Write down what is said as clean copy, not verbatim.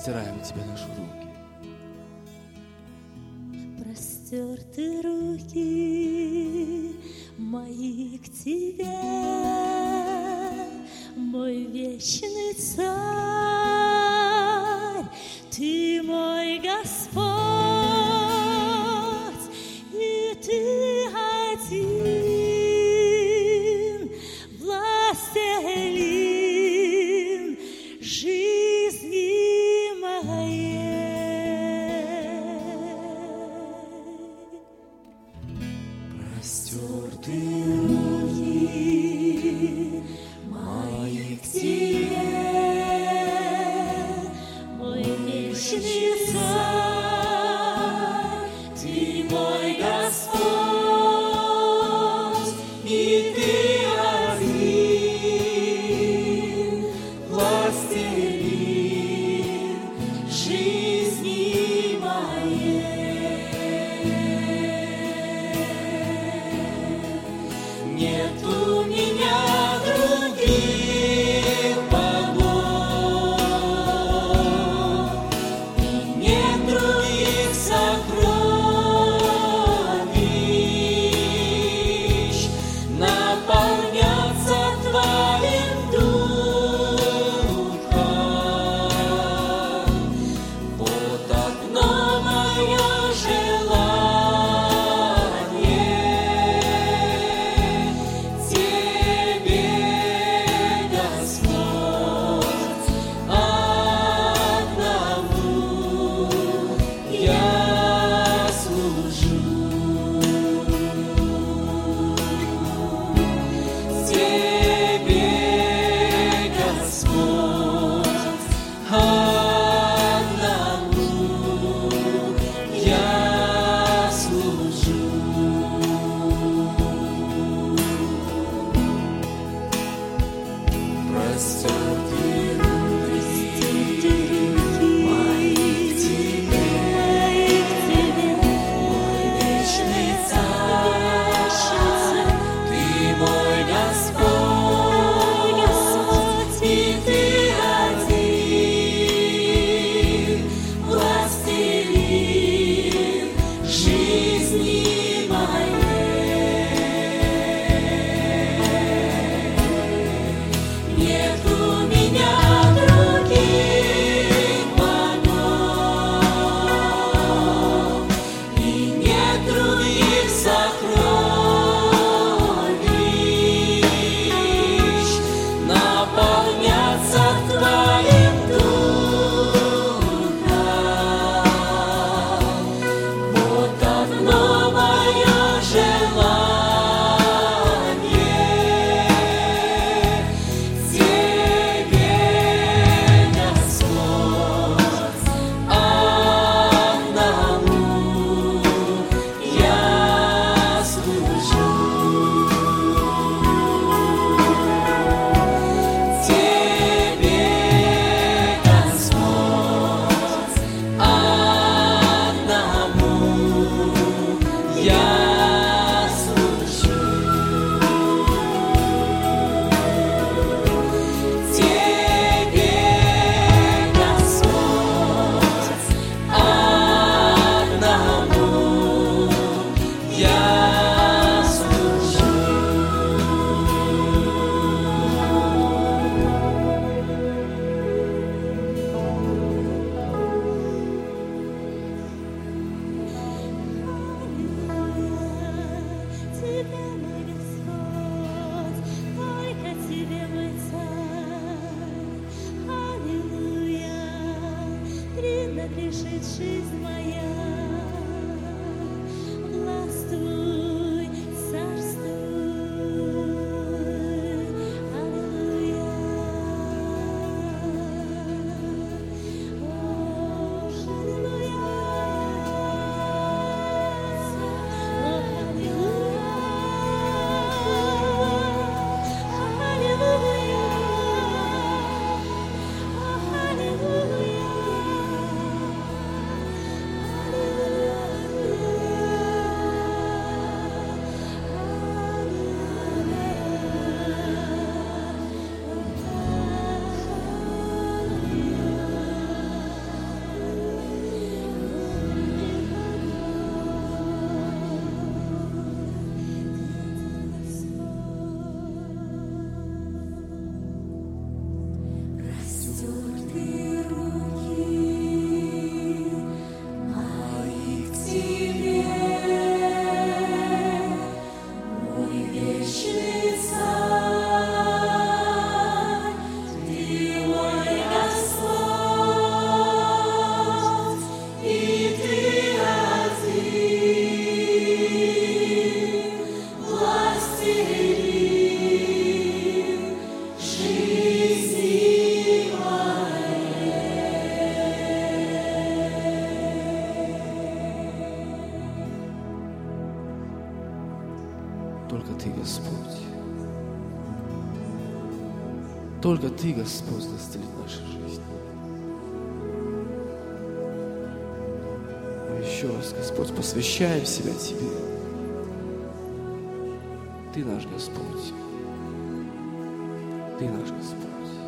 простираем к Тебе наши руки. Простерты руки мои к Тебе, мой вечный Царь, Ты мой Господь, и Ты один властелин жизни моей. Простерты руки мои к Тебе, мой вечный Царь, Ты мой Господь, и Ты один властелин жизни моей. Нет у меня других богов, и нет других сокровищ, наполняться Твоим Духом. Вот одно мое желание Тебе, Господь, одному я служу. Тебе, Господь, одному я служу. Простерты руки мои к Тебе, мой вечный Царь, Ты мой Господь, и Ты один властелин жизни моей. Нет у меня других богов, и нет других сокровищ, наполняться Твоим Духом. Вот одно мое желание Тебе, Господь, одному я служу. Тебе, Господь, одному я служу. Тебе, Господь, одному я служу. Тебе, мой Господь, только Тебе, мой Царь. Аллилуйя, принадлежит жизнь моя. Властвуй, царствуй. Аллилуйя. О, аллилуйя. О, аллилуйя. Аллилуйя. Только Ты, Господь, исцелит нашу жизнь. Мы еще раз, Господь, посвящаем себя Тебе. Ты наш Господь. Ты наш Господь.